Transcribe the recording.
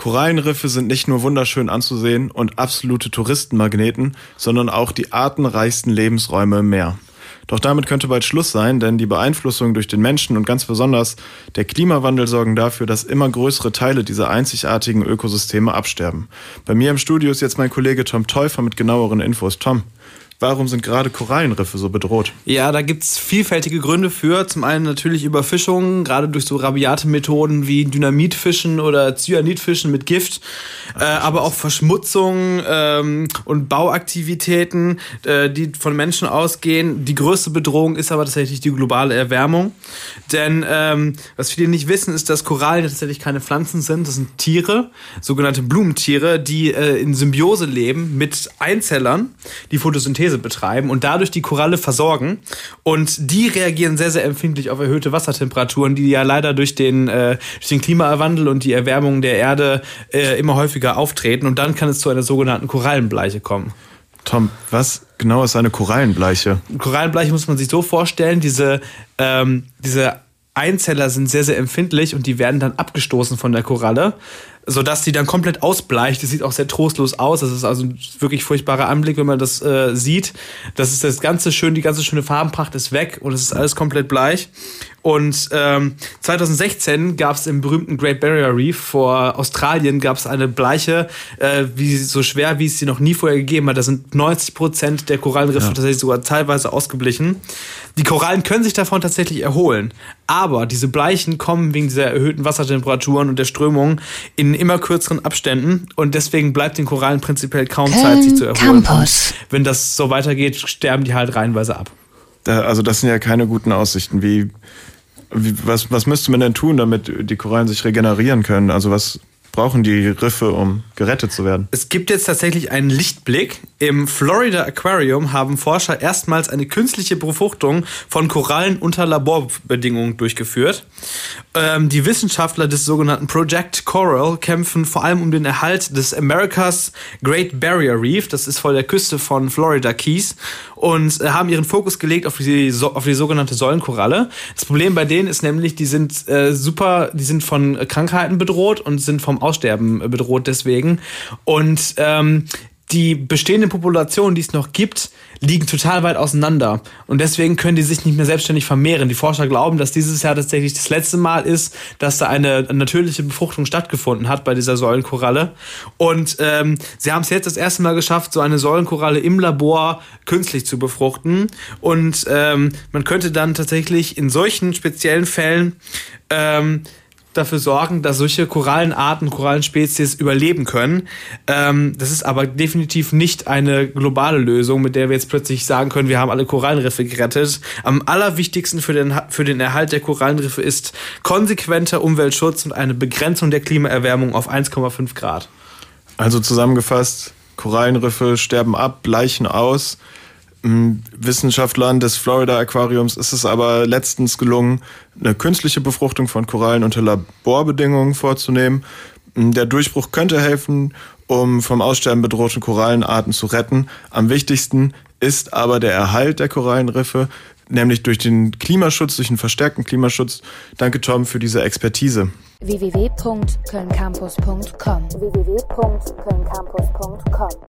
Korallenriffe sind nicht nur wunderschön anzusehen und absolute Touristenmagneten, sondern auch die artenreichsten Lebensräume im Meer. Doch damit könnte bald Schluss sein, denn die Beeinflussung durch den Menschen und ganz besonders der Klimawandel sorgen dafür, dass immer größere Teile dieser einzigartigen Ökosysteme absterben. Bei mir im Studio ist jetzt mein Kollege Tom Täufer mit genaueren Infos. Tom, warum sind gerade Korallenriffe so bedroht? Ja, da gibt's vielfältige Gründe für. Zum einen natürlich Überfischung, gerade durch so rabiate Methoden wie Dynamitfischen oder Cyanidfischen mit Gift. Aber auch Verschmutzung und Bauaktivitäten, die von Menschen ausgehen. Die größte Bedrohung ist aber tatsächlich die globale Erwärmung. Denn was viele nicht wissen, ist, dass Korallen tatsächlich keine Pflanzen sind. Das sind Tiere, sogenannte Blumentiere, die in Symbiose leben mit Einzellern, die Photosynthese betreiben und dadurch die Koralle versorgen. Und die reagieren sehr, sehr empfindlich auf erhöhte Wassertemperaturen, die ja leider durch den Klimawandel und die Erwärmung der Erde immer häufiger auftreten. Und dann kann es zu einer sogenannten Korallenbleiche kommen. Tom, was genau ist eine Korallenbleiche? Korallenbleiche muss man sich so vorstellen, diese Einzeller sind sehr, sehr empfindlich und die werden dann abgestoßen von der Koralle, sodass die dann komplett ausbleicht. Das sieht auch sehr trostlos aus. Das ist also ein wirklich furchtbarer Anblick, wenn man das sieht. Das ist die ganze schöne Farbenpracht ist weg und es ist alles komplett bleich. Und 2016 gab es im berühmten Great Barrier Reef vor Australien gab es eine Bleiche, so schwer, wie es sie noch nie vorher gegeben hat. Da sind 90% der Korallenriffe tatsächlich sogar teilweise ausgeblichen. Die Korallen können sich davon tatsächlich erholen. Aber diese Bleichen kommen wegen dieser erhöhten Wassertemperaturen und der Strömung in immer kürzeren Abständen. Und deswegen bleibt den Korallen prinzipiell kaum Zeit, sich zu erholen. Und wenn das so weitergeht, sterben die halt reihenweise ab. Also das sind ja keine guten Aussichten. Was müsste man denn tun, damit die Korallen sich regenerieren können? Also was brauchen die Riffe, um gerettet zu werden? Es gibt jetzt tatsächlich einen Lichtblick. Im Florida Aquarium haben Forscher erstmals eine künstliche Befruchtung von Korallen unter Laborbedingungen durchgeführt. Die Wissenschaftler des sogenannten Project Coral kämpfen vor allem um den Erhalt des America's Great Barrier Reef. Das ist vor der Küste von Florida Keys. Und haben ihren Fokus gelegt auf die sogenannte Säulenkoralle. Das Problem bei denen ist nämlich, die sind von Krankheiten bedroht und sind vom Aussterben bedroht deswegen. Und die bestehenden Populationen, die es noch gibt, liegen total weit auseinander. Und deswegen können die sich nicht mehr selbstständig vermehren. Die Forscher glauben, dass dieses Jahr tatsächlich das letzte Mal ist, dass da eine natürliche Befruchtung stattgefunden hat bei dieser Säulenkoralle. Und sie haben es jetzt das erste Mal geschafft, so eine Säulenkoralle im Labor künstlich zu befruchten. Und man könnte dann tatsächlich in solchen speziellen Fällen dafür sorgen, dass solche Korallenarten, Korallenspezies überleben können. Das ist aber definitiv nicht eine globale Lösung, mit der wir jetzt plötzlich sagen können, wir haben alle Korallenriffe gerettet. Am allerwichtigsten für den Erhalt der Korallenriffe ist konsequenter Umweltschutz und eine Begrenzung der Klimaerwärmung auf 1,5 Grad. Also zusammengefasst, Korallenriffe sterben ab, bleichen aus. Wissenschaftlern des Florida Aquariums ist es aber letztens gelungen, eine künstliche Befruchtung von Korallen unter Laborbedingungen vorzunehmen. Der Durchbruch könnte helfen, um vom Aussterben bedrohte Korallenarten zu retten. Am wichtigsten ist aber der Erhalt der Korallenriffe, nämlich durch den Klimaschutz, durch einen verstärkten Klimaschutz. Danke, Tom, für diese Expertise. www.kölncampus.com